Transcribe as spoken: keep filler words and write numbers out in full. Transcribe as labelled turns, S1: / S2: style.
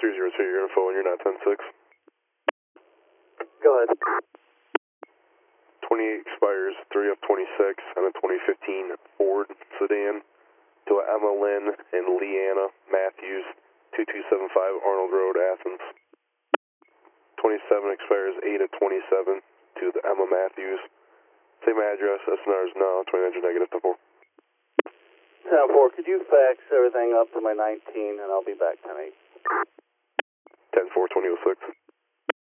S1: three zero two, your info, and you're not ten six.
S2: Go ahead.
S1: twenty-eight expires three of twenty-six on a twenty fifteen Ford sedan to Emma Lynn and Leanna Matthews, two two seven five Arnold Road, Athens. twenty-seven expires eight of twenty-seven to the Emma Matthews. Same address, S N R is now twenty-nine negative ten four.
S2: ten four, could you fax everything up to my nineteen and I'll be back ten eight.
S1: ten four, twenty oh six.